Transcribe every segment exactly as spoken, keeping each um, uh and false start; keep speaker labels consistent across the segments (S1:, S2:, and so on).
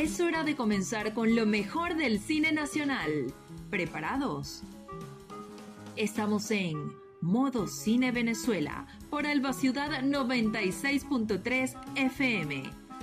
S1: Es hora de comenzar con lo mejor del cine nacional. ¿Preparados? Estamos en Modo Cine Venezuela por Alba Ciudad noventa y seis punto tres F M.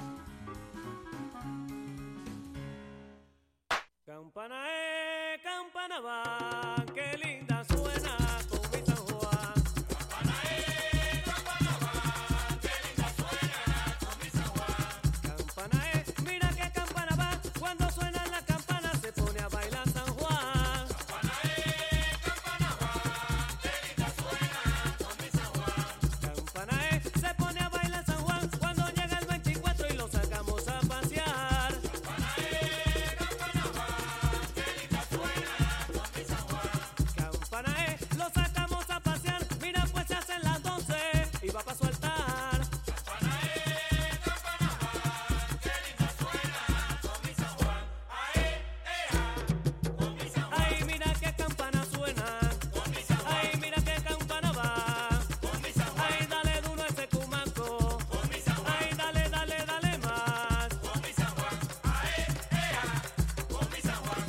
S2: Campana eh, campana va, qué linda suena con mi San Juan. Campana eh, campana va, qué linda suena con mi San Juan. Campana eh, mira qué campana va, cuando suenan las campanas se pone a bailar San Juan. Campana eh, campana va, qué linda suena con mi San Juan. Campana eh, se pone a bailar San Juan, cuando llega el veinticuatro y lo sacamos a pasear. Campana eh, campana va. Campana, eh, lo sacamos a pasear, mira pues se hacen las doce y va pa' soltar. Campana, eh, campana va, qué linda suena con mi San Juan. Ae, ea, con mi San Juan. Ay, mira qué campana suena con mi San Juan. Ay, mira qué campana va con mi San Juan. Ay, dale duro a ese cumanco con mi San Juan. Ay, dale, dale, dale más con mi San Juan. Ae, ea, con mi San Juan.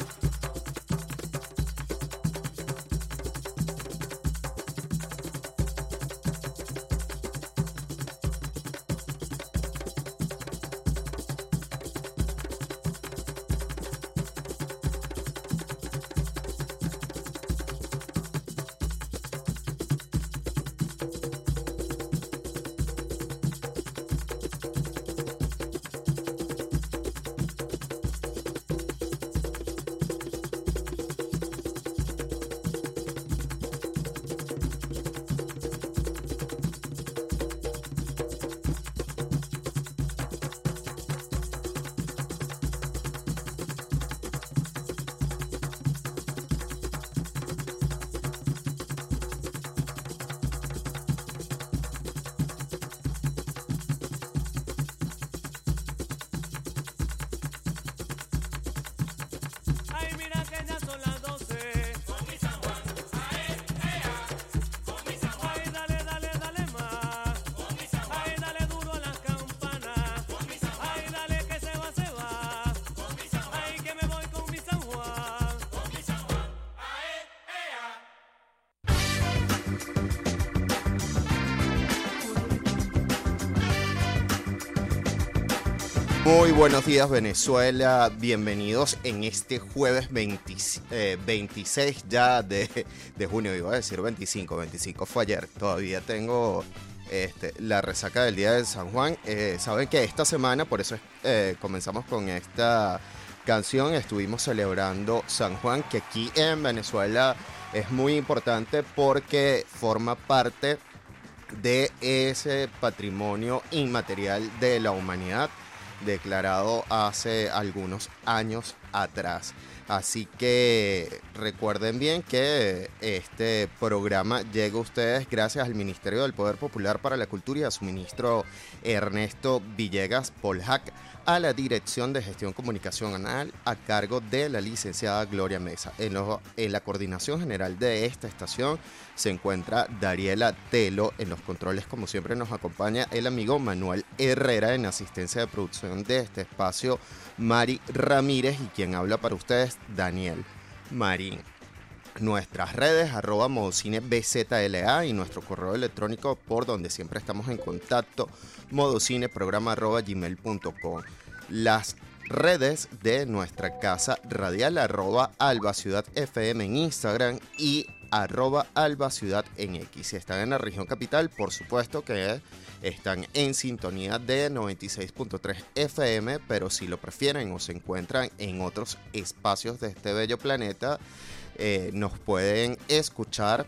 S2: Ay, mira que ya son las doce. Con mi San Juan. Ae, ea, con mi San Juan. Ay, dale, dale, dale más. Con mi San Juan. Ay, dale duro a las campanas. Con mi San Juan. Ay, dale que se va, se va. Con mi San Juan. Ay, que me voy con mi San Juan. Con mi San Juan. Ae, ea.
S3: Muy buenos días, Venezuela, bienvenidos en este jueves veinte, eh, veintiséis ya de, de junio, iba a decir veinticinco, veinticinco fue ayer, todavía tengo este, la resaca del día de San Juan. Eh, saben que esta semana, por eso eh, comenzamos con esta canción, estuvimos celebrando San Juan, que aquí en Venezuela es muy importante porque forma parte de ese patrimonio inmaterial de la humanidad, declarado hace algunos años atrás. Así que recuerden bien que este programa llega a ustedes gracias al Ministerio del Poder Popular para la Cultura y a su ministro Ernesto Villegas Polhac, a la Dirección de Gestión Comunicacional a cargo de la licenciada Gloria Mesa. En, lo, en la coordinación general de esta estación se encuentra Dariela Telo. En los controles, como siempre, nos acompaña el amigo Manuel Herrera. En asistencia de producción de este espacio, Mari Ramírez, y quien habla para ustedes, Daniel Marín. Nuestras redes, arroba modocine B Z L A, y nuestro correo electrónico por donde siempre estamos en contacto, modocineprograma arroba gmail punto com. Las redes de nuestra casa radial, arroba Alba Ciudad F M en Instagram y arroba Alba Ciudad en X. Si están en la región capital, por supuesto que están en sintonía de noventa y seis punto tres F M, pero si lo prefieren o se encuentran en otros espacios de este bello planeta, Eh, nos pueden escuchar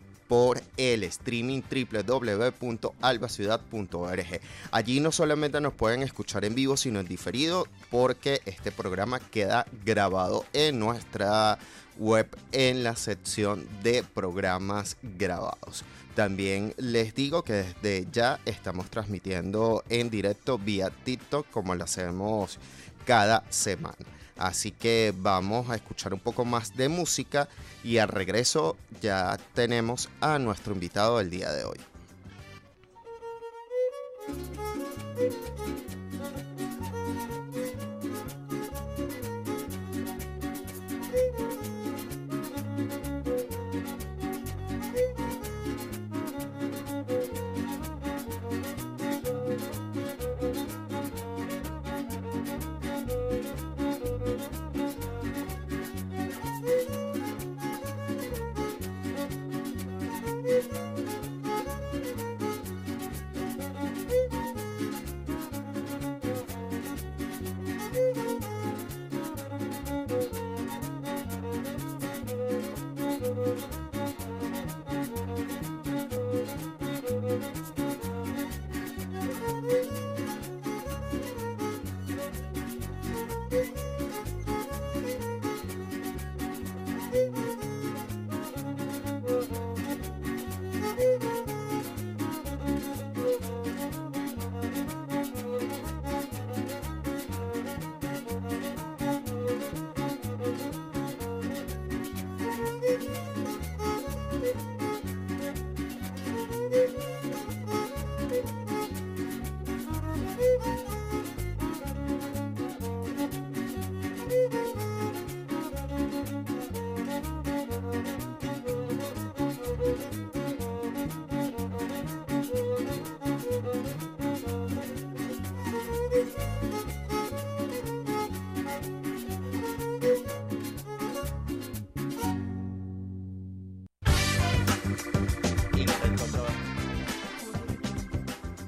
S3: por el streaming doble u doble u doble u punto alba ciudad punto org. Allí no solamente nos pueden escuchar en vivo, sino en diferido, porque este programa queda grabado en nuestra web en la sección de programas grabados. También les digo que desde ya estamos transmitiendo en directo vía TikTok, como lo hacemos cada semana. Así que vamos a escuchar un poco más de música y al regreso ya tenemos a nuestro invitado del día de hoy.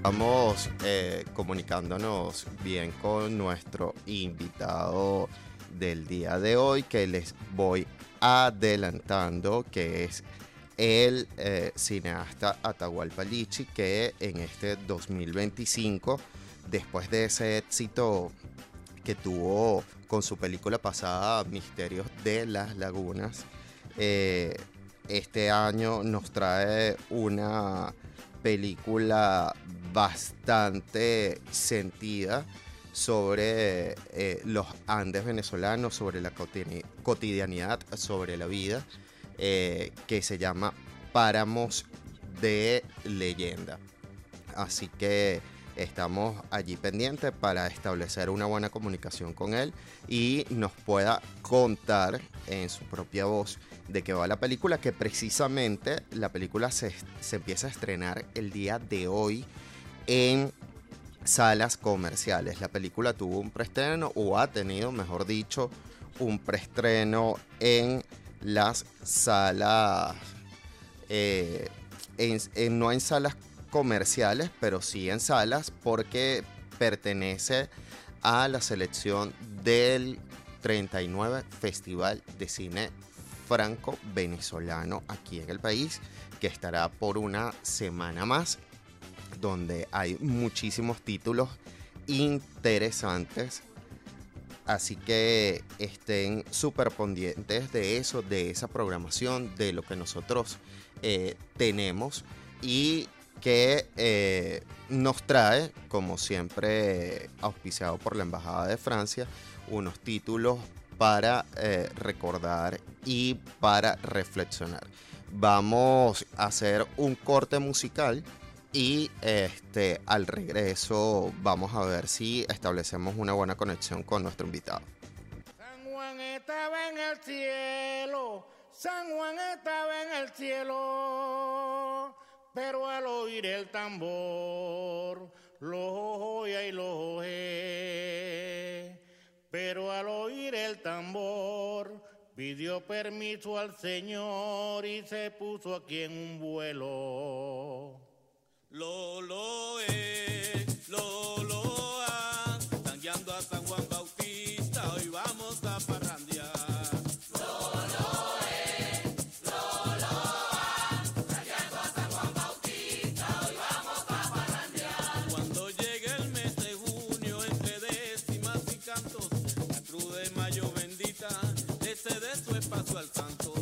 S3: vamos eh, comunicándonos bien con nuestro invitado del día de hoy, que les voy adelantando, que es el eh, cineasta Atahualpa Lichi, que en este dos mil veinticinco, después de ese éxito que tuvo con su película pasada, Misterios de las Lagunas, eh, este año nos trae una película bastante sentida sobre eh, los Andes venezolanos, sobre la cotidi- cotidianidad, sobre la vida, eh, que se llama Páramos de Leyenda. Así que estamos allí pendientes para establecer una buena comunicación con él y nos pueda contar en su propia voz de qué va la película, que precisamente la película se, se empieza a estrenar el día de hoy en salas comerciales. La película tuvo un preestreno, o ha tenido, mejor dicho, un preestreno en las salas, eh, en, en, no en salas comerciales, pero sí en salas, porque pertenece a la selección del treinta y nueve Festival de Cine Franco-Venezolano aquí en el país, que estará por una semana más, donde hay muchísimos títulos interesantes. Así que estén súper pendientes de eso, de esa programación, de lo que nosotros eh, tenemos y que eh, nos trae, como siempre, auspiciado por la Embajada de Francia, unos títulos para eh, recordar y para reflexionar. Vamos a hacer un corte musical y este, al regreso vamos a ver si establecemos una buena conexión con nuestro invitado.
S4: San Juan estaba en el cielo, San Juan estaba en el cielo, pero al oír el tambor, lo oía y lo oye. Pero al oír el tambor, pidió permiso al Señor y se puso aquí en un vuelo.
S2: Lolo es, Lolo a, tangueando a San Juan Bautista, hoy vamos a parrandear. Lolo es, Lolo a, tangueando a San Juan Bautista, hoy vamos a parrandear. Cuando llegue el mes de junio, entre décimas y cantos, la cruz de mayo bendita, le cede su espacio al santo.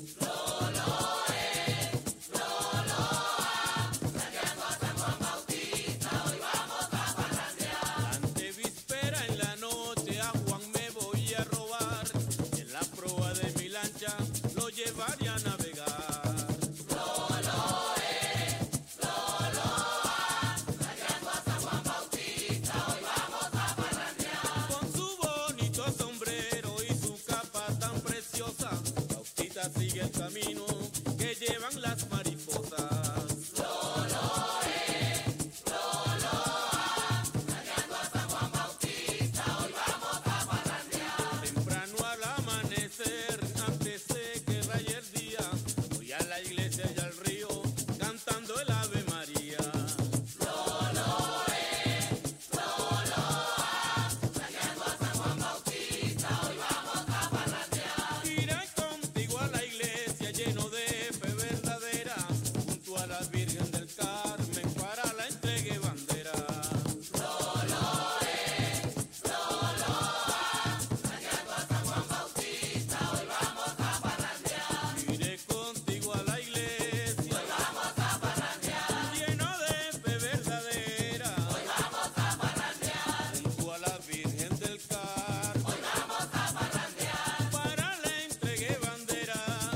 S2: Sigue el camino que llevan las mariposas. Lolo es, Lolo a, tangueando a San Juan Bautista, hoy vamos a parrandear. Temprano al amanecer, antes de que raye el día, voy a la iglesia y al río, cantando el Ave María. Lolo es, Lolo a, tangueando a San Juan Bautista, hoy vamos a parrandear. Iré contigo a la iglesia lleno de fe verdadera, junto a la Virgen del Carmen para la entregue bandera. Lolo es, Lolo a, tangueando a San Juan Bautista, hoy vamos a parrandear. Iré contigo a la iglesia, hoy vamos a parrandear, lleno de fe verdadera, hoy vamos a parrandear, junto a la Virgen del Carmen, hoy vamos a parrandear, para la entregue bandera.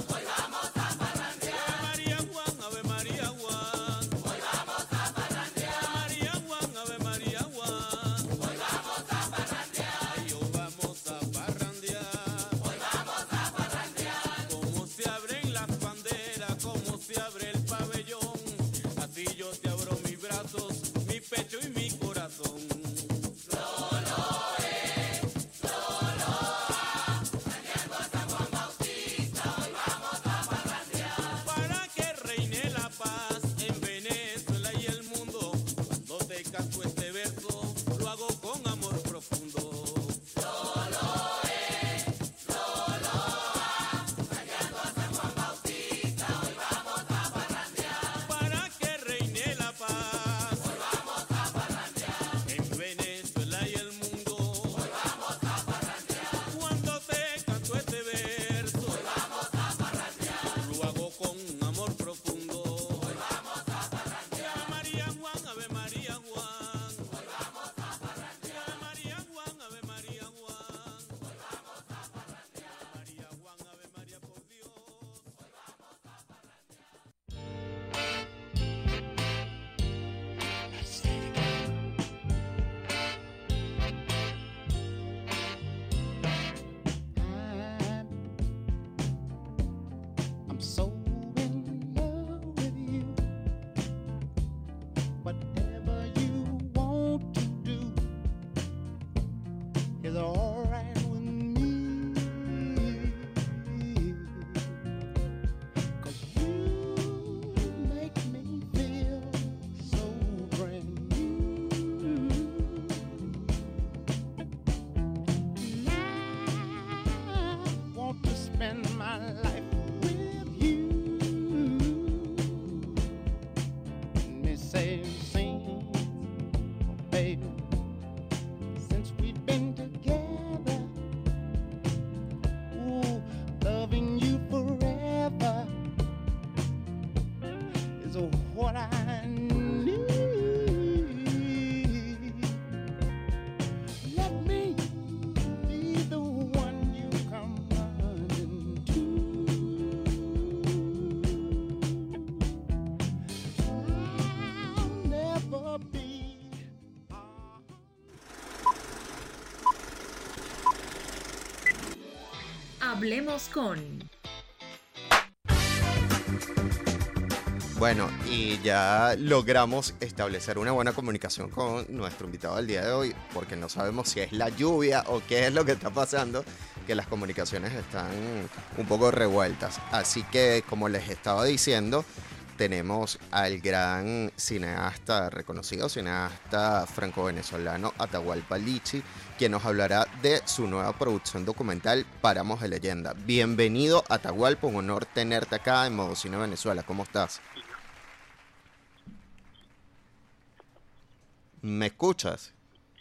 S2: María Juan, Ave María Juan, hoy vamos a parrandear. María Juan, Ave María Juan, hoy vamos a parrandear. Ay, hoy vamos a parrandear, hoy vamos a parrandear. Como se abren las banderas, como se abre el pabellón, así yo te abro mis brazos, mi pecho y mi corazón. Lolo es, Lolo a, tangueando a San Juan Bautista, hoy vamos a parrandear. Para que reine la paz en Venezuela y el mundo, cuando
S4: Whatever you want to do is all right with me. 'Cause you make me feel so brand new. I want to spend my life with you. Me say, sing, baby, since we've been together. Ooh, loving you forever is what I need. Let me be the one you come running to. I'll never be.
S1: Hablemos con...
S3: Bueno, y ya logramos establecer una buena comunicación con nuestro invitado del día de hoy, porque no sabemos si es la lluvia o qué es lo que está pasando, que las comunicaciones están un poco revueltas. Así que, como les estaba diciendo, tenemos al gran cineasta, reconocido cineasta franco-venezolano Atahualpa Lichi, quien nos hablará de su nueva producción documental Páramos de Leyenda. Bienvenido, Atahualpa, un honor tenerte acá en Modo Cine Venezuela. ¿Cómo estás? ¿Me escuchas?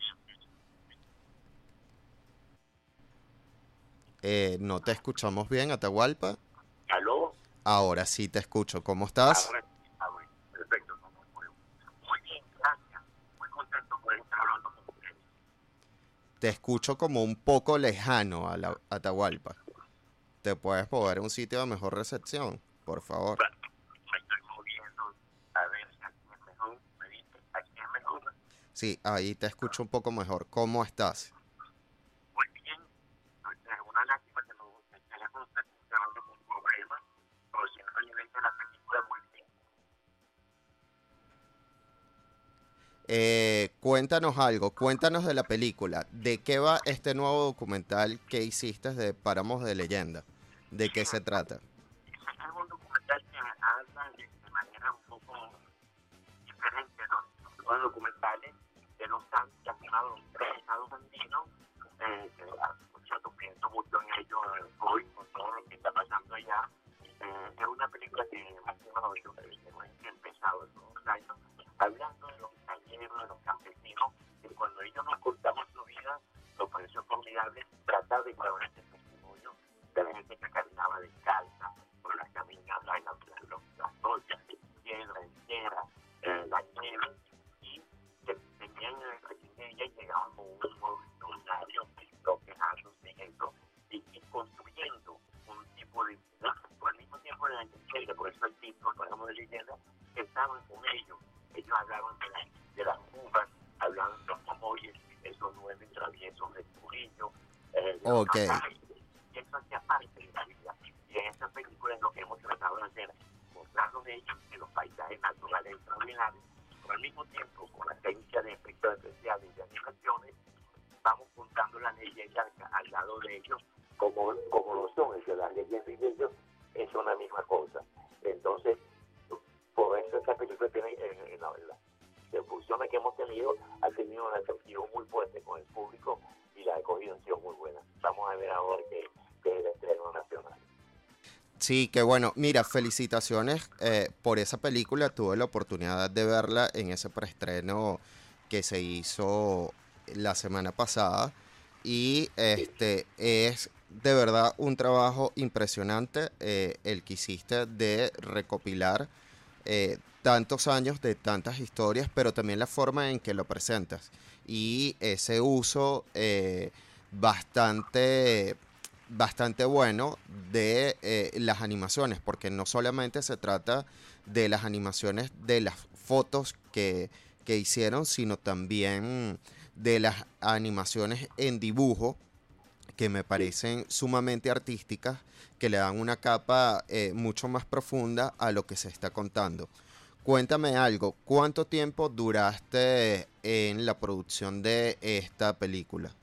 S3: Eh, no te escuchamos bien, Atahualpa.
S5: ¿Aló?
S3: Ahora sí te escucho. ¿Cómo estás?
S5: Ahora sí, ah, bueno, perfecto. No, no, muy, muy bien, gracias. Muy contento por estar hablando con ustedes.
S3: Te escucho como un poco lejano a la Atahualpa. ¿Te puedes mover a un sitio de mejor recepción, por favor?
S5: Bueno, me estoy moviendo. A ver si aquí es mejor. ¿Me viste? Aquí es mejor.
S3: Sí, ahí te escucho un poco mejor. ¿Cómo estás?
S5: Muy bien. Es una lástima que no, el teléfono esté funcionando con problemas. Pero si no, a nivel de la película, muy bien.
S3: Eh, cuéntanos algo, cuéntanos de la película. ¿De qué va este nuevo documental que hiciste de Páramos de Leyenda? ¿De qué se trata?
S5: Es un documental que habla de, de manera un poco diferente, ¿no? Los documentales de los Santos que han filmado los tres estados andinos, eh, que ah, yo pienso mucho en ellos eh, hoy, con todo lo que está pasando allá. Eh, es una película que más o menos yo creo que he empezado en unos años, hablando de los talleros, de los campesinos, que cuando ellos nos contamos su vida, nos pareció formidable tratar de colaborar este testimonio de la gente que caminaba descalza por las caminadas, las, las, las ollas de piedra, en tierra, eh, la nieve, y que tenían el ella y llegaban con un nuevo extraordinario, quejándose en eso, y, y construyendo un tipo de identidad. Por el mismo tiempo en la leyenda, por eso el título, Páramos de Leyenda, estaban con ellos. Ellos hablaban de, la, de las uvas, hablaban de los mamoyes, esos nueve traviesos de Trujillo, eh, de los
S3: Ok.
S5: cacares, y eso hacía parte de la vida. Y en esta película es lo que hemos tratado de hacer, mostrarnos de ellos en los paisajes naturales extraordinarios, pero al mismo tiempo, con la técnica de efectos especiales y de animaciones, vamos contando la leyenda al lado de ellos, como, como lo son, es que las leyendas y ellos es una misma cosa. Entonces, por eso esta película tiene, eh, la, la, las funciones que hemos tenido, ha tenido una atracción muy fuerte con el público y la acogida ha sido muy buena. Vamos a ver ahora que, que es el estreno nacional.
S3: Sí, qué bueno. Mira, felicitaciones eh, por esa película. Tuve la oportunidad de verla en ese preestreno que se hizo la semana pasada y este es de verdad un trabajo impresionante eh, el que hiciste de recopilar eh, tantos años de tantas historias, pero también la forma en que lo presentas y ese uso eh, bastante bastante bueno de eh, las animaciones, porque no solamente se trata de las animaciones de las fotos que, que hicieron, sino también de las animaciones en dibujo que me parecen sumamente artísticas, que le dan una capa eh, mucho más profunda a lo que se está contando. cuéntame algo, ¿cuánto tiempo duraste en la producción de esta película?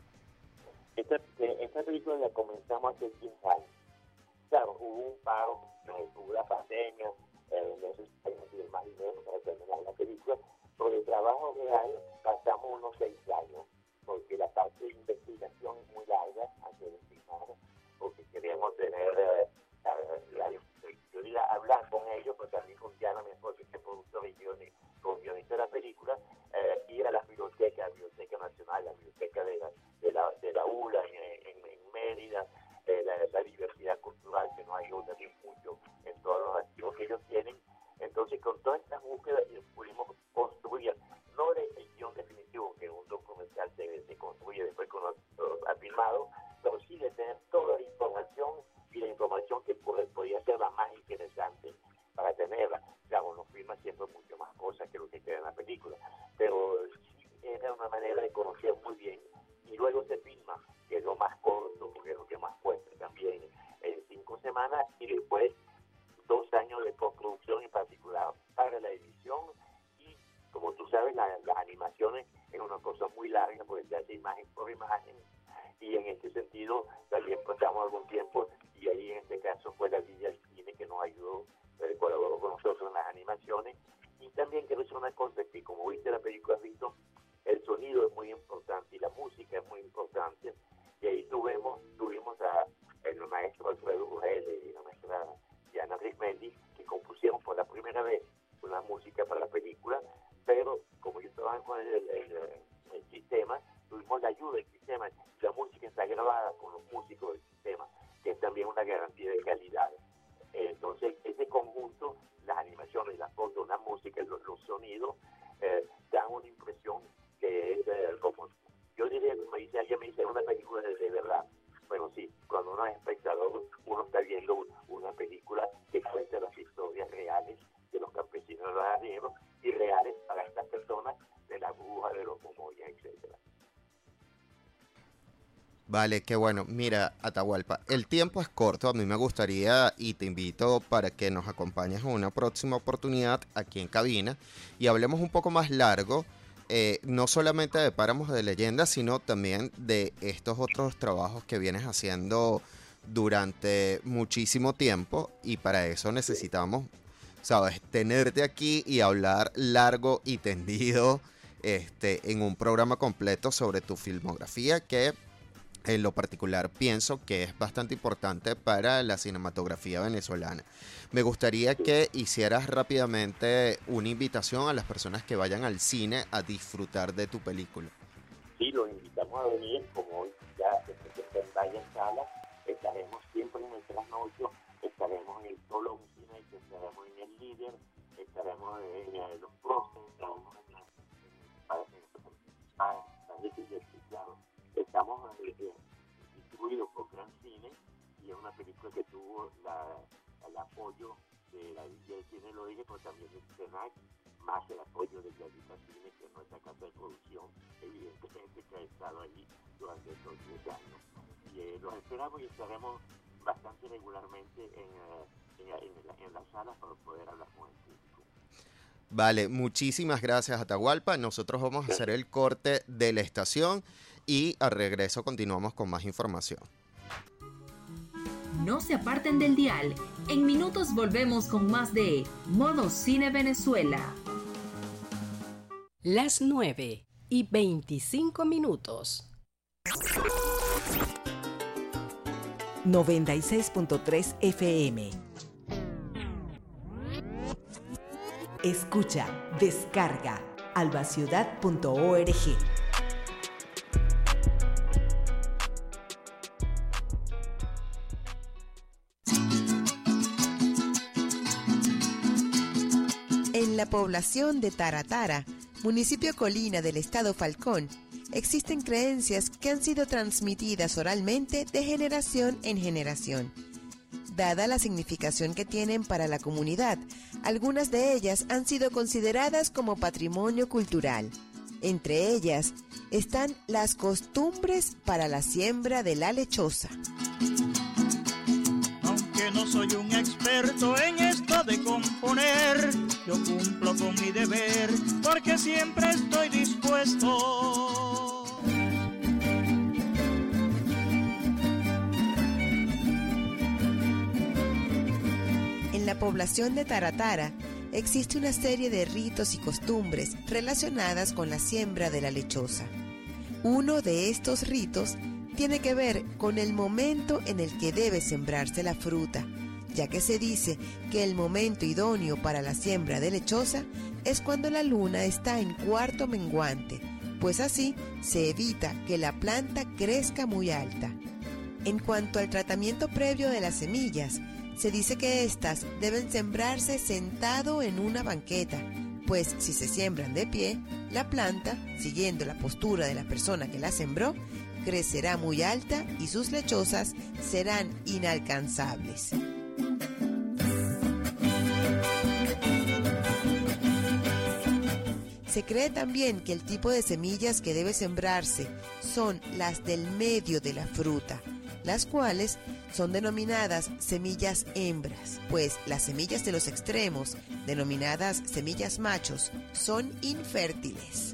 S5: Esta, eh, esta película la comenzamos hace diez años. Claro, hubo un paro, eh, hubo la pandemia, eh, necesitamos más dinero para terminar la película, pero el trabajo real pasamos unos seis años, porque la parte de investigación es muy larga antes de filmar, porque queríamos tener, eh, la, yo diría, hablar con ellos, pero también con Diana, mi esposa, que es productora y guionista, con guionista de la película, eh, ir a las bibliotecas, la Biblioteca Nacional, la Biblioteca de la, de la, de la U L A en, en, en Mérida, eh, la, la diversidad cultural, que no hay una ni mucho en todos los archivos que ellos tienen. Entonces, con todas estas búsquedas pudimos construir, no el guión definitivo, que un documental se, se construye después con lo ha filmado, pero sí de tener toda la información y la información que puede, podría ser la más interesante para tenerla. Claro, uno filma siempre mucho más cosas que lo que queda en la película, pero sí era una manera de conocer muy bien, y luego se filma, que es lo más corto, porque es lo que más cuesta también, en cinco semanas, y después dos años de postproducción, en particular para la edición. Y como tú sabes, la, las animaciones es una cosa muy larga, porque se hace imagen por imagen, y en este sentido también pasamos algún tiempo, y ahí en este caso fue la Villa del Cine que nos ayudó, eh, colaboró con nosotros en las animaciones. Y también quiero decir una cosa, que como viste la película, has visto, el sonido es muy importante y la música es muy importante, y ahí tuvimos, tuvimos a el maestro Alfredo Urgel y la maestra Diana Rismendi, que compusieron por la primera vez una música para la película, pero como yo trabajo con el, el, el, el sistema, tuvimos la ayuda del sistema. La música está grabada con los músicos del sistema, que es también una garantía de calidad. Entonces, ese conjunto, las animaciones, las fotos, la música, los, los sonidos, eh, dan una impresión que es eh, como, yo diría, me dice, ella me dice, una película de, de verdad. Bueno, sí, cuando uno es espectador, uno está viendo una película que cuenta las historias reales de los campesinos de los arrieros, y reales para estas personas de la bruja, de los momoyas, etcétera.
S3: Vale, qué bueno. Mira, Atahualpa, el tiempo es corto. A mí me gustaría, y te invito para que nos acompañes en una próxima oportunidad aquí en cabina y hablemos un poco más largo, eh, no solamente de Páramos de Leyenda, sino también de estos otros trabajos que vienes haciendo durante muchísimo tiempo, y para eso necesitamos, sabes, tenerte aquí y hablar largo y tendido este, en un programa completo sobre tu filmografía, que en lo particular pienso que es bastante importante para la cinematografía venezolana. Me gustaría que hicieras rápidamente una invitación a las personas que vayan al cine a disfrutar de tu película.
S5: Sí, los invitamos a venir, como hoy ya desde que está en varias salas, estaremos siempre en nuestras noches, estaremos en el Solo un Cine, estaremos en el Líder, estaremos en, en los Proces, estaremos en la claro, estamos eh, distribuidos por Gran Cine, y es una película que tuvo la, el apoyo de la Villa del Cine Loire, pero también del CENAC, más el apoyo de Yadita Cine, que es nuestra casa de producción, evidentemente, que ha estado allí durante estos diez años. Y eh, los esperamos y estaremos bastante regularmente en, en, en, en, la, en las salas para poder hablar con el público.
S3: Vale, muchísimas gracias, Atahualpa. Nosotros vamos a hacer el corte de la estación y al regreso continuamos con más información.
S1: No se aparten del dial. En minutos volvemos con más de Modo Cine Venezuela.
S6: Las nueve y veinticinco minutos.
S7: noventa y seis punto tres F M. Escucha, descarga albaciudad punto org. En la población de Taratara, municipio Colina del estado Falcón, existen creencias que han sido transmitidas oralmente de generación en generación. Dada la significación que tienen para la comunidad, algunas de ellas han sido consideradas como patrimonio cultural. Entre ellas están las costumbres para la siembra de la lechosa.
S4: Aunque
S8: aunque no soy un experto en esto de componer, yo cumplo con mi deber porque siempre estoy dispuesto.
S7: En la población de Taratara existe una serie de ritos y costumbres relacionadas con la siembra de la lechosa. Uno de estos ritos tiene que ver con el momento en el que debe sembrarse la fruta, ya que se dice que el momento idóneo para la siembra de lechosa es cuando la luna está en cuarto menguante, pues así se evita que la planta crezca muy alta. En cuanto al tratamiento previo de las semillas, se dice que éstas deben sembrarse sentado en una banqueta, pues si se siembran de pie, la planta, siguiendo la postura de la persona que la sembró, crecerá muy alta y sus lechosas serán inalcanzables. Se cree también que el tipo de semillas que debe sembrarse son las del medio de la fruta, las cuales son denominadas semillas hembras, pues las semillas de los extremos, denominadas semillas machos, son infértiles.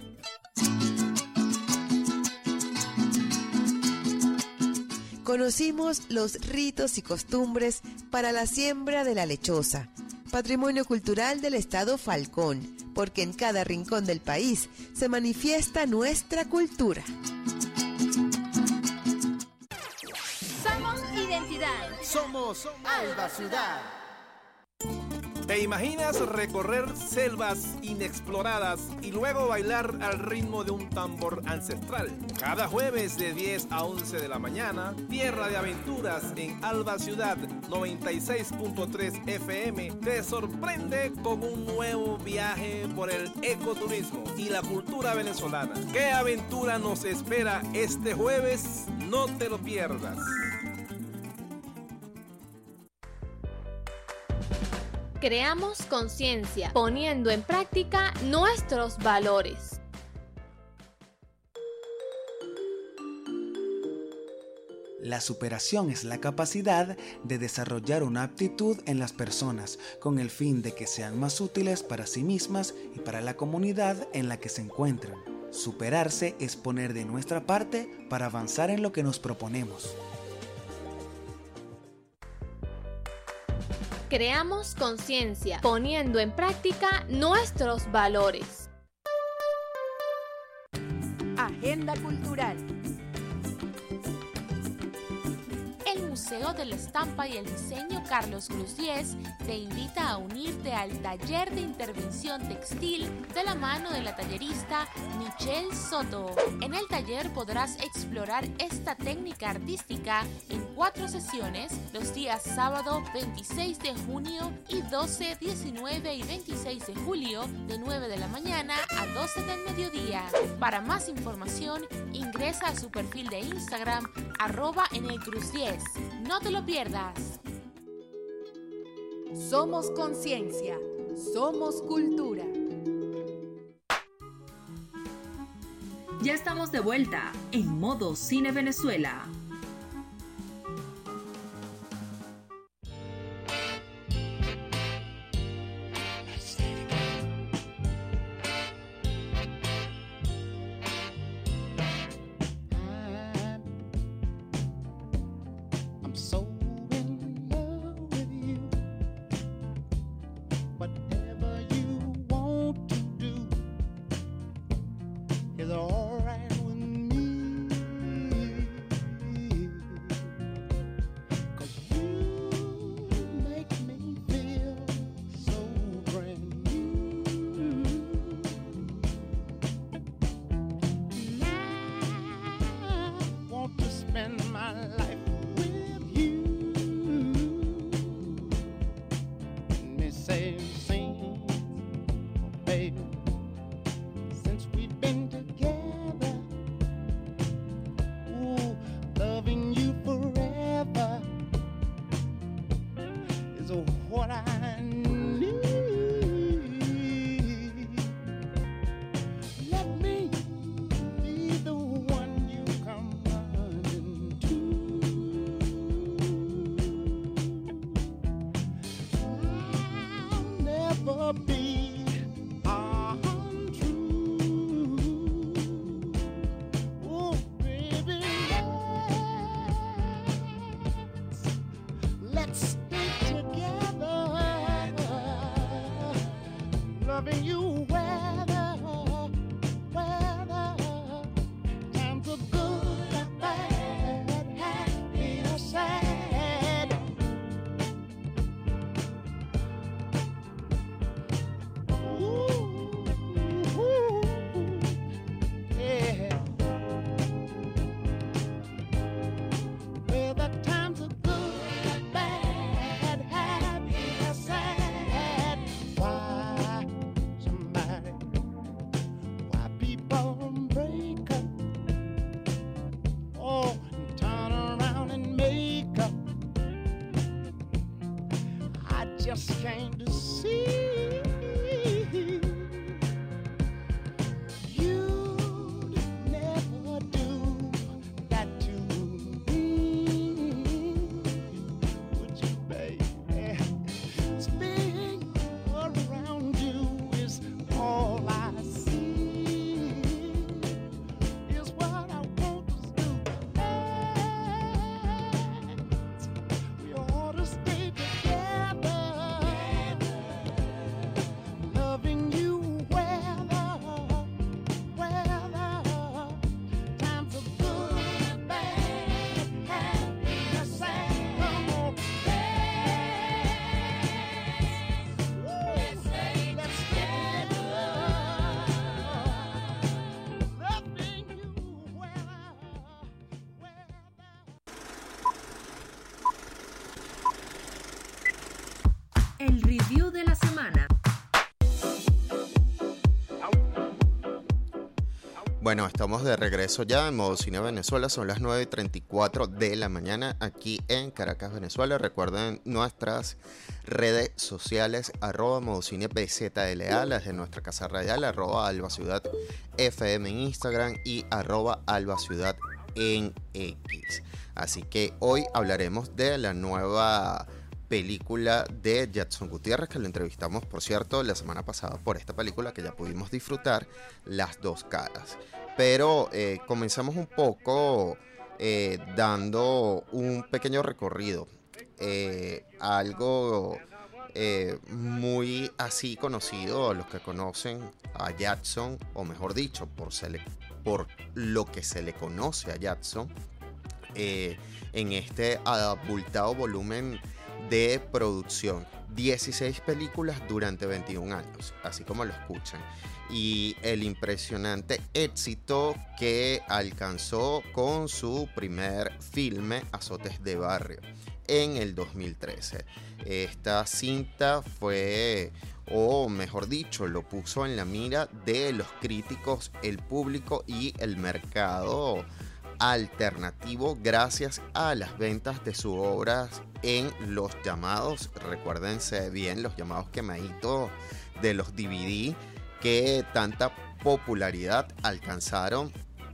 S7: Conocimos los ritos y costumbres para la siembra de la lechosa, patrimonio cultural del estado Falcón, porque en cada rincón del país se manifiesta nuestra cultura.
S9: Somos identidad.
S10: Somos Alba Ciudad.
S11: ¿Te imaginas recorrer selvas inexploradas y luego bailar al ritmo de un tambor ancestral? Cada jueves de diez a once de la mañana, Tierra de Aventuras en Alba Ciudad noventa y seis punto tres F M te sorprende con un nuevo viaje por el ecoturismo y la cultura venezolana. ¿Qué aventura nos espera este jueves? No te lo pierdas.
S9: Creamos conciencia, poniendo en práctica nuestros valores.
S12: La superación es la capacidad de desarrollar una aptitud en las personas con el fin de que sean más útiles para sí mismas y para la comunidad en la que se encuentran. Superarse es poner de nuestra parte para avanzar en lo que nos proponemos.
S9: Creamos conciencia, poniendo en práctica nuestros valores.
S13: Agenda cultural.
S14: El Museo de la Estampa y el Diseño Carlos Cruz diez te invita a unirte al taller de intervención textil de la mano de la tallerista Michelle Soto. En el taller podrás explorar esta técnica artística en cuatro sesiones los días sábado veintiséis de junio y doce, diecinueve y veintiséis de julio de nueve de la mañana a doce del mediodía. Para más información ingresa a su perfil de Instagram arroba en el Cruz diez. No te lo pierdas.
S13: Somos conciencia, somos cultura.
S1: Ya estamos de vuelta en Modo Cine Venezuela.
S4: phone breaker. Oh, and turn around and make up. I just came to see you'd never do that to me, would you, baby? Spinning around you is all I see, is what I want to do. We ought to stay together, loving you weather, weather. Times are good and bad, happy and sad. Come on, let's stay together, loving you weather, weather.
S1: El review de la semana.
S3: Bueno, estamos de regreso ya en Modo Cine Venezuela. Son las nueve y treinta y cuatro de la mañana aquí en Caracas, Venezuela. Recuerden nuestras redes sociales, arroba Modo Cine B Z L A, las de nuestra casa radial, arroba Alba Ciudad F M en Instagram y arroba Alba Ciudad en X. Así que hoy hablaremos de la nueva película de Jackson Gutiérrez, que lo entrevistamos, por cierto, la semana pasada por esta película que ya pudimos disfrutar, Las Dos Caras. Pero eh, comenzamos un poco eh, dando un pequeño recorrido, eh, algo eh, muy así conocido a los que conocen a Jackson, o mejor dicho, por, se le, por lo que se le conoce a Jackson, eh, en este abultado volumen de producción. dieciséis películas durante veintiún años, así como lo escuchan, y el impresionante éxito que alcanzó con su primer filme, Azotes de Barrio, en el dos mil trece. Esta cinta fue, o mejor dicho, lo puso en la mira de los críticos, el público y el mercado alternativo gracias a las ventas de sus obras en los llamados, recuérdense bien, los llamados quemaditos de los D V D que tanta popularidad alcanzaron,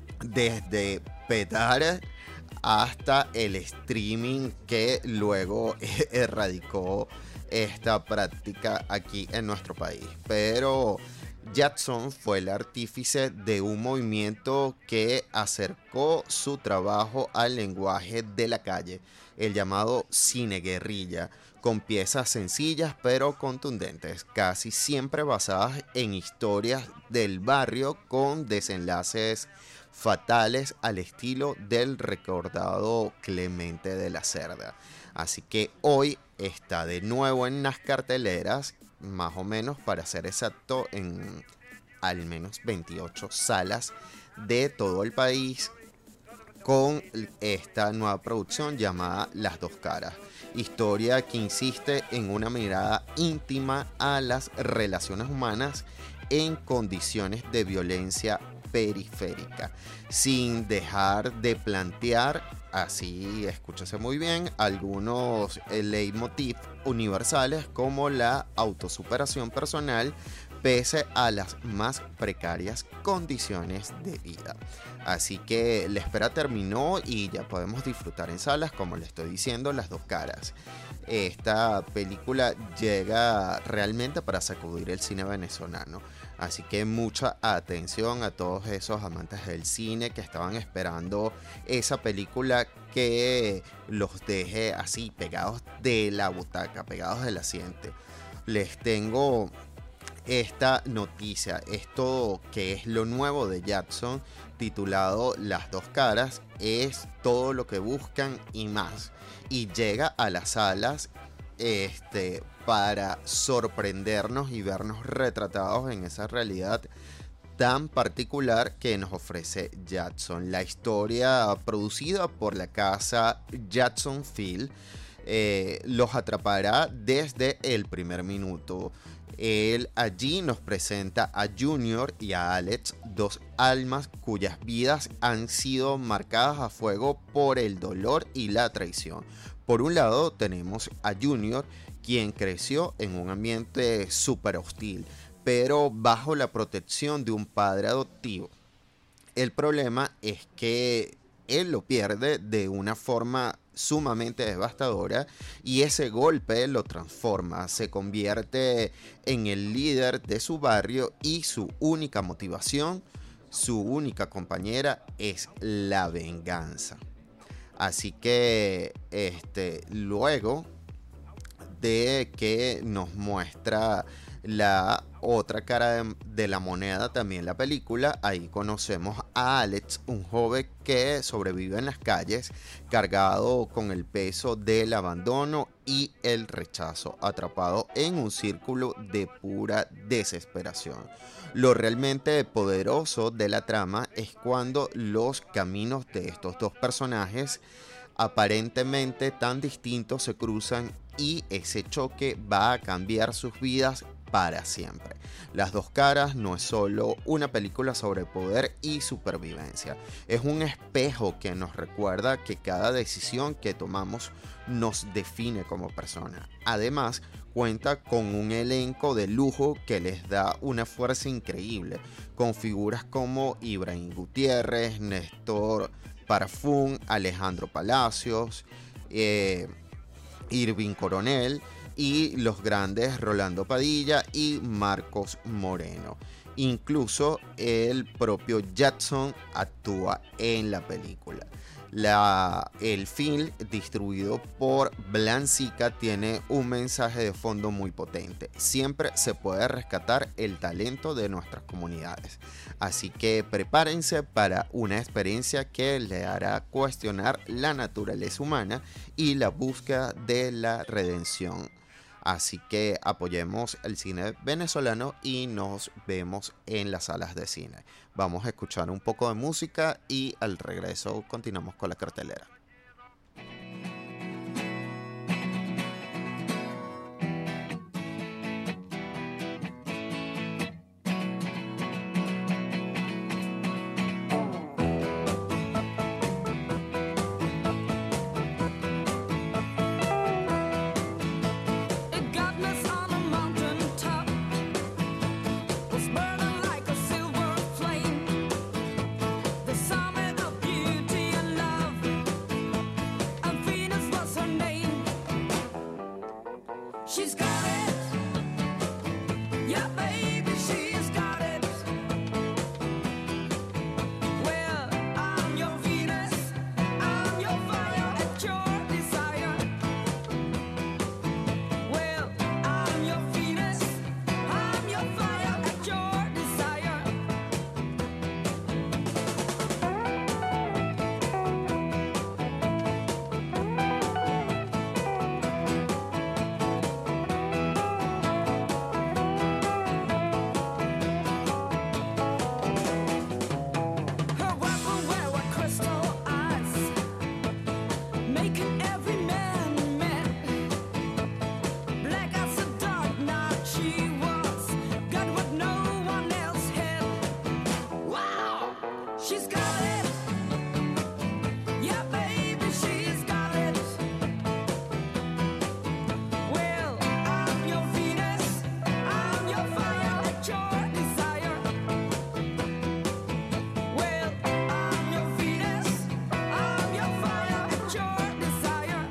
S3: desde petar hasta el streaming que luego erradicó esta práctica aquí en nuestro país. Pero Jackson fue el artífice de un movimiento que acercó su trabajo al lenguaje de la calle, el llamado cine guerrilla, con piezas sencillas pero contundentes, casi siempre basadas en historias del barrio con desenlaces fatales al estilo del recordado Clemente de la Cerda. Así que hoy está de nuevo en las carteleras, más o menos, para ser exacto, en al menos veintiocho salas de todo el país, con esta nueva producción llamada Las Dos Caras. Historia que insiste en una mirada íntima a las relaciones humanas en condiciones de violencia periférica, sin dejar de plantear, así escúchese muy bien, algunos eh, leitmotiv universales como la autosuperación personal pese a las más precarias condiciones de vida. Así que la espera terminó y ya podemos disfrutar en salas, como le estoy diciendo, Las Dos Caras. Esta película llega realmente para sacudir el cine venezolano. Así que mucha atención a todos esos amantes del cine que estaban esperando esa película que los deje así pegados de la butaca, pegados del asiento. Les tengo esta noticia, esto que es lo nuevo de Jackson, titulado Las Dos Caras, es todo lo que buscan y más. Y llega a las salas este, para sorprendernos y vernos retratados en esa realidad tan particular que nos ofrece Jackson. La historia producida por la casa Jackson Film eh, los atrapará desde el primer minuto. Él allí nos presenta a Junior y a Alex, dos almas cuyas vidas han sido marcadas a fuego por el dolor y la traición. Por un lado tenemos a Junior, quien creció en un ambiente súper hostil, pero bajo la protección de un padre adoptivo. El problema es que él lo pierde de una forma sumamente devastadora y ese golpe lo transforma, se convierte en el líder de su barrio y su única motivación, su única compañera es la venganza. Así que este, luego de que nos muestra la otra cara de, de la moneda también la película, ahí conocemos a Alex, un joven que sobrevive en las calles cargado con el peso del abandono y el rechazo, atrapado en un círculo de pura desesperación. Lo realmente poderoso de la trama es cuando los caminos de estos dos personajes aparentemente tan distintos se cruzan y ese choque va a cambiar sus vidas para siempre. Las dos caras no es solo una película sobre poder y supervivencia, es un espejo que nos recuerda que cada decisión que tomamos nos define como persona. Además, cuenta con un elenco de lujo que les da una fuerza increíble, con figuras como Ibrahim Gutiérrez, Néstor Parfum, Alejandro Palacios, eh, Irving Coronel y los grandes Rolando Padilla y Marcos Moreno. Incluso el propio Jackson actúa en la película. La, el film, distribuido por Blancica, tiene un mensaje de fondo muy potente. Siempre se puede rescatar el talento de nuestras comunidades. Así que prepárense para una experiencia que le hará cuestionar la naturaleza humana y la búsqueda de la redención. Así que apoyemos el cine venezolano y nos vemos en las salas de cine. Vamos a escuchar un poco de música y al regreso continuamos con la cartelera.
S15: She's got it. Yeah, baby, she's got it. Well, I'm your Venus, I'm your fire at your desire. Well, I'm your Venus, I'm your fire at your desire. Making every man mad. Black as a dark night she was, got what no one else had. Wow, she's got it. Yeah, baby, she's got it. Well, I'm your Venus, I'm your fire at your desire. Well, I'm your Venus, I'm your fire at your desire.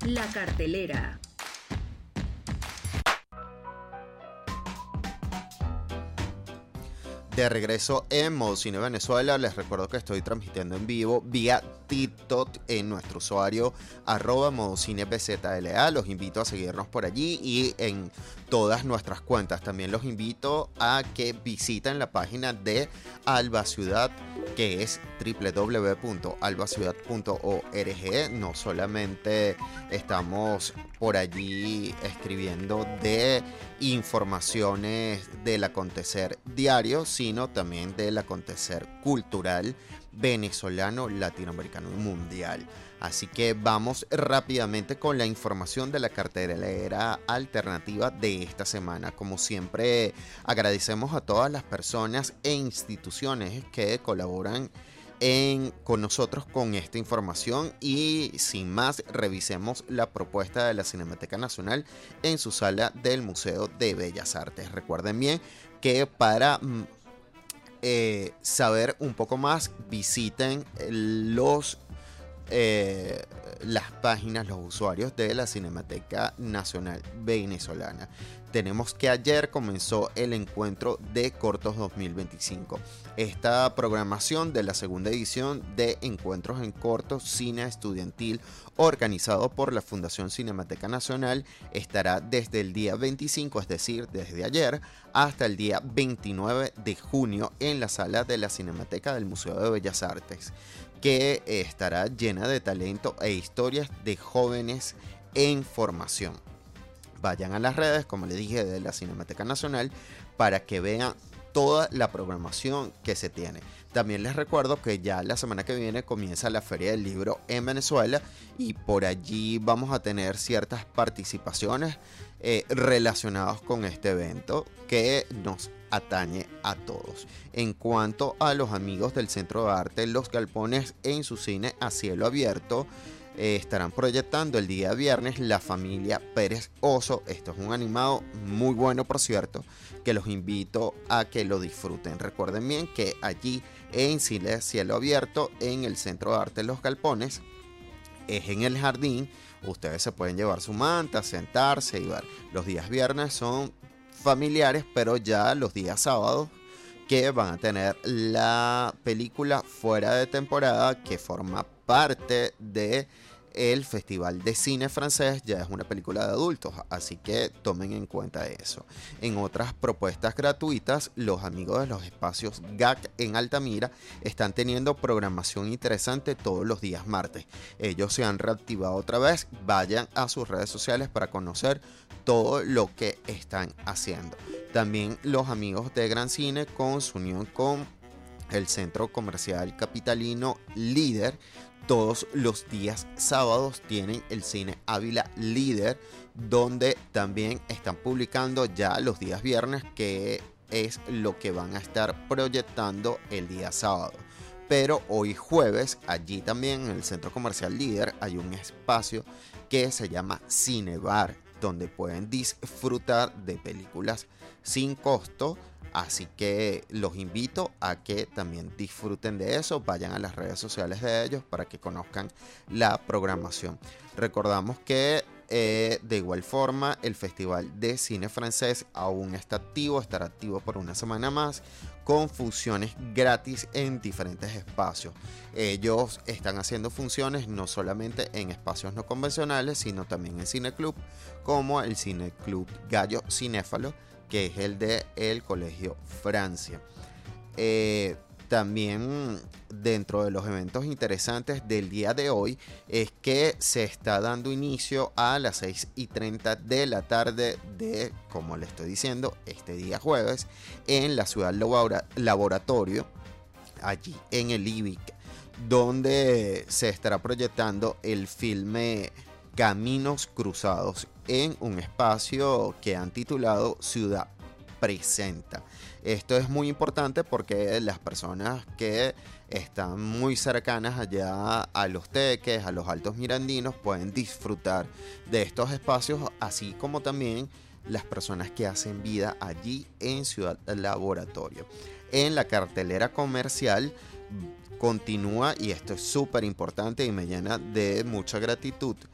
S1: La cartelera.
S3: De regreso en Modo Cine Venezuela, les recuerdo que estoy transmitiendo en vivo vía TikTok en nuestro usuario arroba Modo Cine B Z L A. Los invito a seguirnos por allí y en todas nuestras cuentas. También los invito a que visiten la página de Alba Ciudad, que es doble u doble u doble u punto alba ciudad punto org. No solamente estamos por allí escribiendo de informaciones del acontecer diario, sino también del acontecer cultural venezolano, latinoamericano y mundial. Así que vamos rápidamente con la información de la cartelera alternativa de esta semana. Como siempre, agradecemos a todas las personas e instituciones que colaboran en, con nosotros con esta información, y sin más, revisemos la propuesta de la Cinemateca Nacional en su sala del Museo de Bellas Artes. Recuerden bien que para eh, saber un poco más, visiten los Eh, las páginas, los usuarios de la Cinemateca Nacional Venezolana. Tenemos que ayer comenzó el encuentro de cortos dos mil veinticinco. Esta programación de la segunda edición de Encuentros en Cortos Cine Estudiantil, organizado por la Fundación Cinemateca Nacional, estará desde el día veinticinco, es decir, desde ayer, hasta el día veintinueve de junio en la sala de la Cinemateca del Museo de Bellas Artes, que estará llena de talento e historias de jóvenes en formación. Vayan a las redes, como les dije, de la Cinemateca Nacional para que vean toda la programación que se tiene. También les recuerdo que ya la semana que viene comienza la Feria del Libro en Venezuela, y por allí vamos a tener ciertas participaciones eh, relacionadas con este evento que nos atañe a todos. En cuanto a los amigos del Centro de Arte Los Galpones, en su cine a cielo abierto eh, estarán proyectando el día viernes La Familia Pérez Oso. Esto es un animado muy bueno, por cierto, que los invito a que lo disfruten. Recuerden bien que allí en cine a cielo abierto en el Centro de Arte Los Galpones es en el jardín. Ustedes se pueden llevar su manta, sentarse y ver. Los días viernes son familiares, pero ya los días sábados, que van a tener la película Fuera de Temporada, que forma parte de el Festival de Cine Francés, ya es una película de adultos, así que tomen en cuenta eso. En otras propuestas gratuitas, los amigos de los espacios G A C en Altamira están teniendo programación interesante todos los días martes. Ellos se han reactivado otra vez. Vayan a sus redes sociales para conocer todo lo que están haciendo. También los amigos de Gran Cine, con su unión con el Centro Comercial Capitalino Líder, todos los días sábados tienen el Cine Ávila Líder, donde también están publicando ya los días viernes, que es lo que van a estar proyectando el día sábado. Pero hoy jueves, allí también en el Centro Comercial Líder, hay un espacio que se llama Cinebar, donde pueden disfrutar de películas sin costo. Así que los invito a que también disfruten de eso. Vayan a las redes sociales de ellos para que conozcan la programación. Recordamos que eh, de igual forma el Festival de Cine Francés aún está activo, estará activo por una semana más, con funciones gratis en diferentes espacios. Ellos están haciendo funciones no solamente en espacios no convencionales, sino también en Cineclub, como el Cineclub Gallo Cinéfalo, que es el de el Colegio Francia. Eh, también dentro de los eventos interesantes del día de hoy es que se está dando inicio a las seis y treinta de la tarde de, como le estoy diciendo, este día jueves, en la Ciudad Laboratorio, allí en el I B I C, donde se estará proyectando el filme Caminos Cruzados, en un espacio que han titulado Ciudad Presenta. Esto es muy importante porque las personas que están muy cercanas allá a Los Teques, a los Altos Mirandinos, pueden disfrutar de estos espacios, así como también las personas que hacen vida allí en Ciudad Laboratorio. En la cartelera comercial continúa, y esto es súper importante y me llena de mucha gratitud,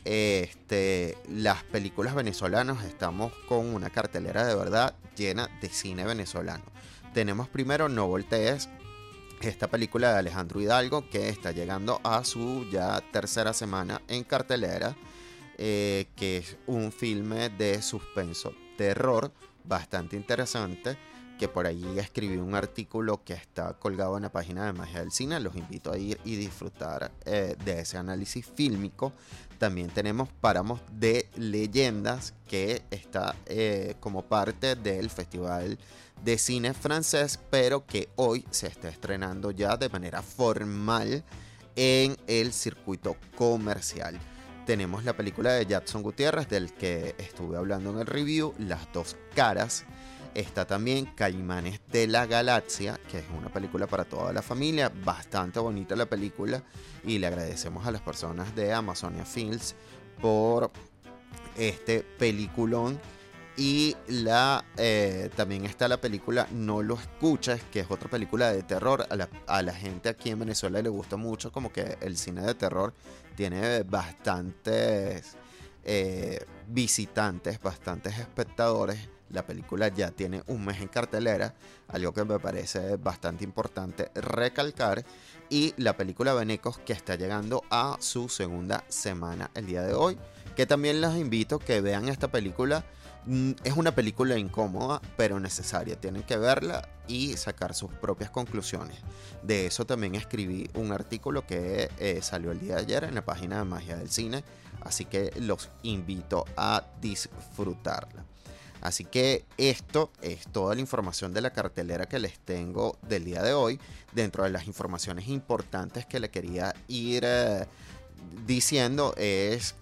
S3: este, las películas venezolanas, estamos con una cartelera de verdad llena de cine venezolano. Tenemos primero No Voltees, esta película de Alejandro Hidalgo que está llegando a su ya tercera semana en cartelera, eh, que es un filme de suspenso terror bastante interesante, que por allí escribí un artículo que está colgado en la página de Magia del Cine. Los invito a ir y disfrutar eh, de ese análisis fílmico. También tenemos Páramos de Leyendas, que está eh, como parte del Festival de Cine Francés, pero que hoy se está estrenando ya de manera formal en el circuito comercial. Tenemos la película de Jackson Gutiérrez, del que estuve hablando en el review, Las Dos Caras. Está también Caimanes de la Galaxia, que es una película para toda la familia, bastante bonita la película, y le agradecemos a las personas de Amazonia Films por este peliculón. Y la eh, también está la película No Lo Escuches, que es otra película de terror. A la, a la gente aquí en Venezuela le gusta mucho, como que el cine de terror tiene bastantes eh, visitantes, bastantes espectadores. La película ya tiene un mes en cartelera, algo que me parece bastante importante recalcar. Y la película Venecos, que está llegando a su segunda semana el día de hoy, que también les invito a que vean esta película. Es una película incómoda, pero necesaria. Tienen que verla y sacar sus propias conclusiones. De eso también escribí un artículo que eh, salió el día de ayer en la página de Magia del Cine. Así que los invito a disfrutarla. Así que esto es toda la información de la cartelera que les tengo del día de hoy. Dentro de las informaciones importantes que le quería ir eh, diciendo es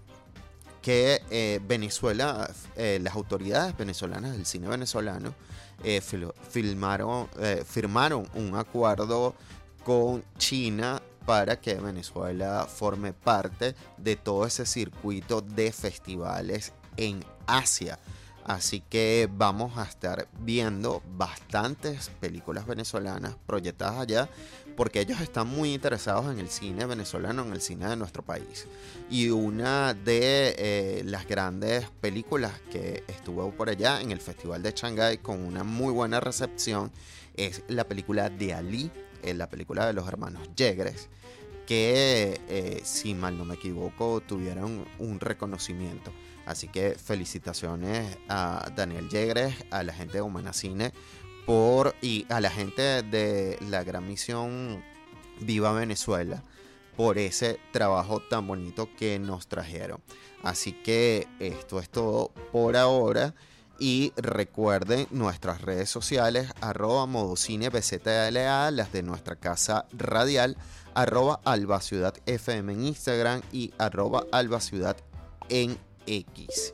S3: que eh, Venezuela, eh, las autoridades venezolanas del cine venezolano eh, fil- filmaron, eh, firmaron un acuerdo con China para que Venezuela forme parte de todo ese circuito de festivales en Asia. Así que vamos a estar viendo bastantes películas venezolanas proyectadas allá, porque ellos están muy interesados en el cine venezolano, en el cine de nuestro país. Y una de eh, las grandes películas que estuvo por allá en el Festival de Shanghái con una muy buena recepción es la película de Ali, eh, la película de los hermanos Yegres, que eh, si mal no me equivoco tuvieron un reconocimiento. Así que felicitaciones a Daniel Yegres, a la gente de Humana Cine por, y a la gente de la gran misión Viva Venezuela por ese trabajo tan bonito que nos trajeron. Así que esto es todo por ahora. Y recuerden nuestras redes sociales, arroba Modocine B Z L A, las de nuestra casa radial, arroba Alba Ciudad F M en Instagram y arroba Alba Ciudad en X.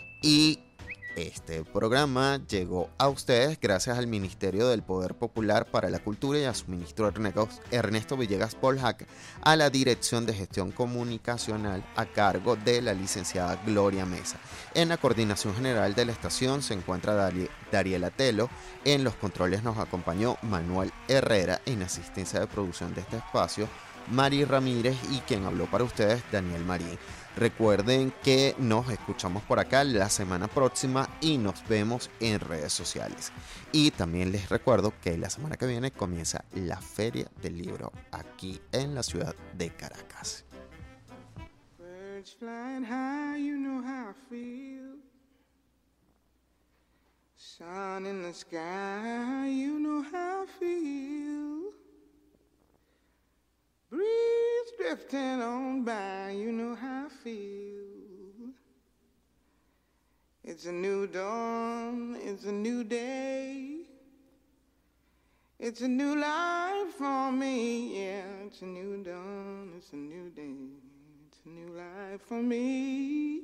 S3: Y este programa llegó a ustedes gracias al Ministerio del Poder Popular para la Cultura y a su ministro Ernesto Villegas Polhac, a la Dirección de Gestión Comunicacional a cargo de la licenciada Gloria Mesa. En la coordinación general de la estación se encuentra Dari- Dariela Telo. En los controles nos acompañó Manuel Herrera. En asistencia de producción de este espacio, Mari Ramírez, y quien habló para ustedes, Daniel Marín. Recuerden que nos escuchamos por acá la semana próxima y nos vemos en redes sociales. Y también les recuerdo que la semana que viene comienza la Feria del Libro aquí en la ciudad de Caracas.
S16: Birds flying high, you know how I feel. Sun in the sky, you know how I feel. Breeze drifting on by, you know how I feel. It's a new dawn, it's a new day. It's a new life for me, yeah. It's a new dawn, it's a new day. It's a new life for me.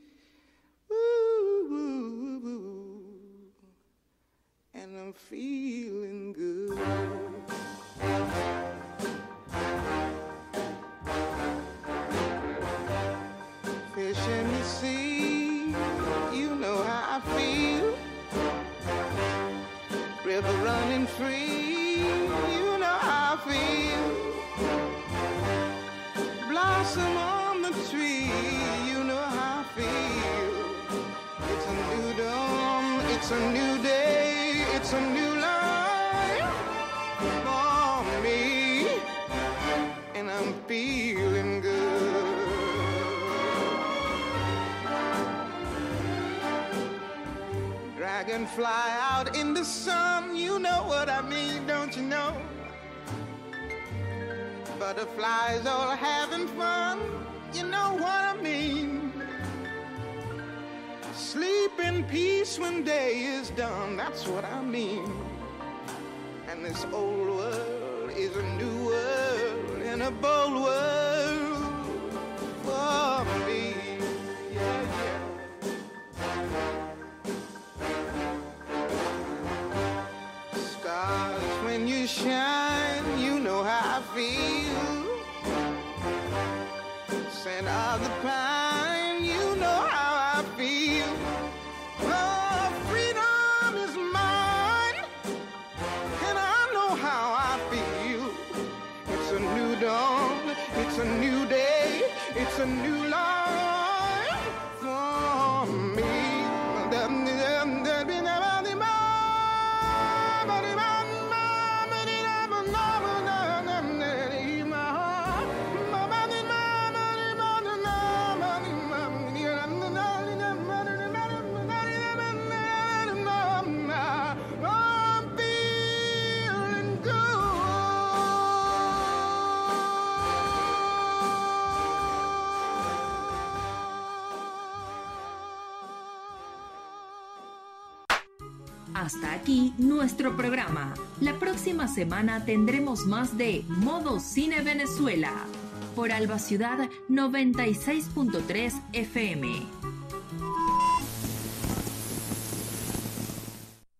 S16: Ooh, ooh, ooh. And I'm feeling good. Fish in the sea, you know how I feel. River running free, you know how I feel. Blossom on the tree, you know It's a new day, it's a new life for me, and I'm feeling good. Dragonfly out in the sun, you know what I mean, don't you know? Butterflies all having fun, you know what I mean. Sleep in peace when day is done, that's what I mean. And this old world is a new world and a bold world for me. Yeah, yeah. Stars, when you shine, you know how I feel. Scent of the pine, you know how I feel. Oh, freedom is mine, and I know how I feel. It's a new dawn, it's a new day, it's a new life for me.
S1: Hasta aquí nuestro programa. La próxima semana tendremos más de Modo Cine Venezuela por Alba Ciudad noventa y seis punto tres F M.